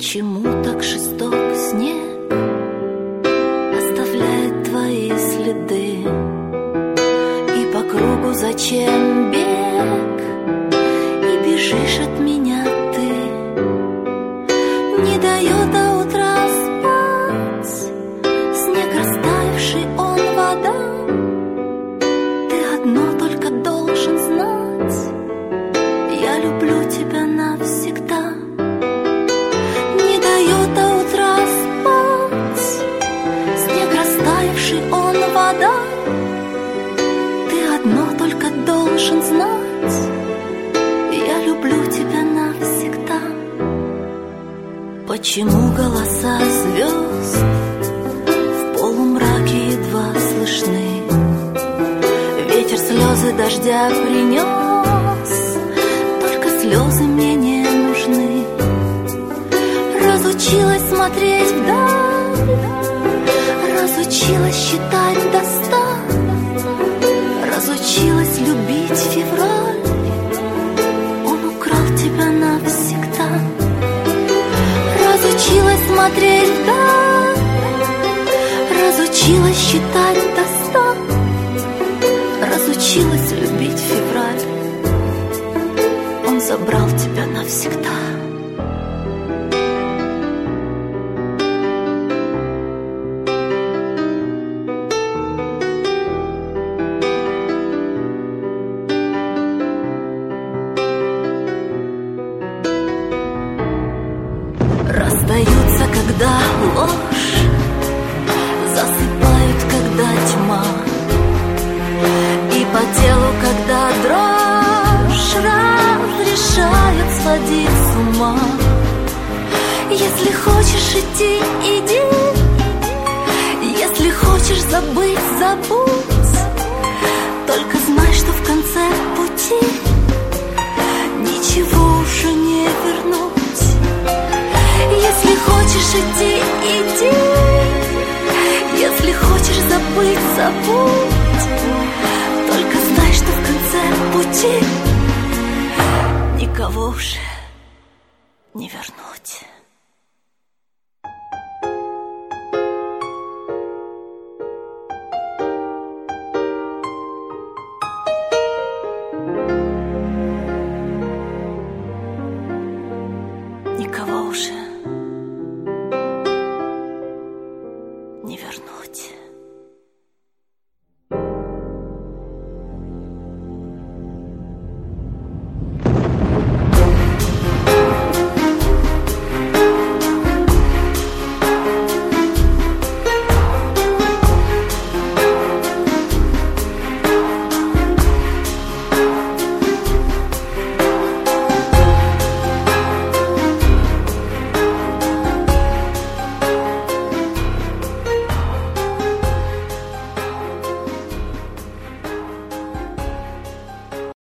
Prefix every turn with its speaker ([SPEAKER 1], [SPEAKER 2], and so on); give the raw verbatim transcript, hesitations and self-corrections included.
[SPEAKER 1] Почему так жесток снег оставляет твои следы? И по кругу зачем бег? И бежишь от меня ты. Не дает до утра спать снег, растаявший он вода. Ты одно только должен знать: я люблю тебя навсегда. Не дает до утра спать снег, растаявший он вода. Ты одно только должен знать: я люблю тебя навсегда. Почему голоса звезд в полумраке едва слышны? Ветер слезы дождя принес, только слезы мне не нужны. Разучилась смотреть вдаль, разучилась считать до ста, разучилась любить февраль. Он украл тебя навсегда. Разучилась смотреть вдаль, разучилась считать до ста, разучилась любить февраль. Он забрал тебя навсегда. Расстаются, когда ложь засыпают, когда тьма, и по телу, когда дрожь разрешает сводить с ума. Если хочешь идти, иди. Если хочешь забыть, забудь. Только знай, что в конце пути ничего уже не вернуть. Если хочешь идти, иди. Если хочешь забыть, забудь. Только знай, что в конце пути никого уже не вернуть. Никого уже